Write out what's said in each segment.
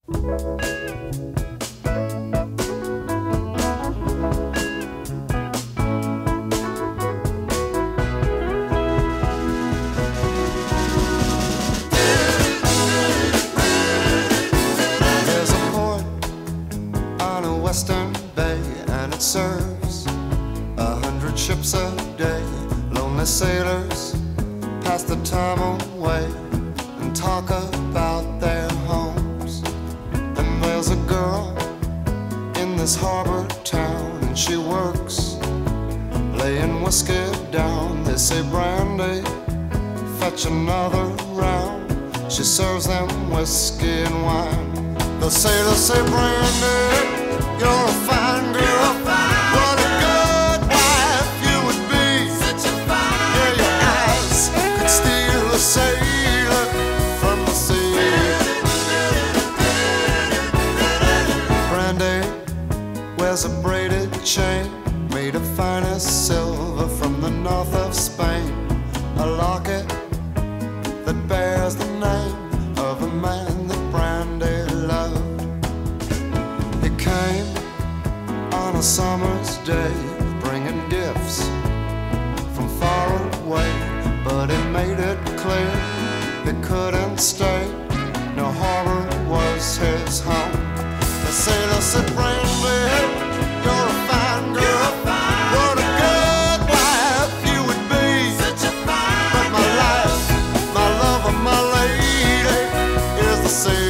There's a port on a western bay, and it serves 100 ships a day. Lonely sailors pass the time away and talk about their homes. And there's a girl in this harbor town, and she works laying whiskey down. They say, Brandy, fetch another round. She serves them whiskey and wine. The sailors say, Brandy, you're a fine girl. What a good wife you would be. Yeah, your eyes could steal a sailor from the sea. Brandy wears a braided chain made of finest silver from the north of Spain. A locket that bears the name of a man that Brandy loved. He came on a summer's day, bringing gifts from far away, but he made it clear he couldn't stay. No harbor was his home. The sailor said, Brandy, you're a fine girl. What a good wife you would be. But my life, my love, and my lady is the sea.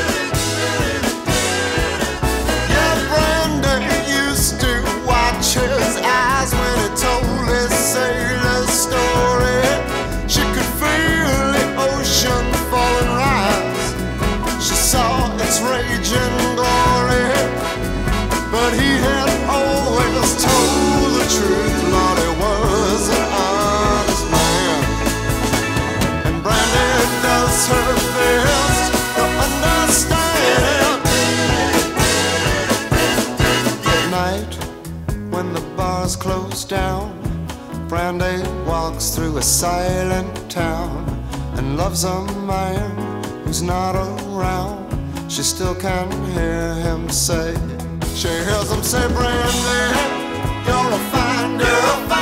Yeah, Brandy used to watch his eyes when he told his sailor story. She could feel the ocean fall and rise. She saw its raging glory. But he had always told the truth. Lord, he was an honest man. And Brandy does her best to understand. At night, when the bars close down, Brandy walks through a silent town and loves a man who's not around. She still can hear him say, she hears him say, Brandy, you're a fine girl.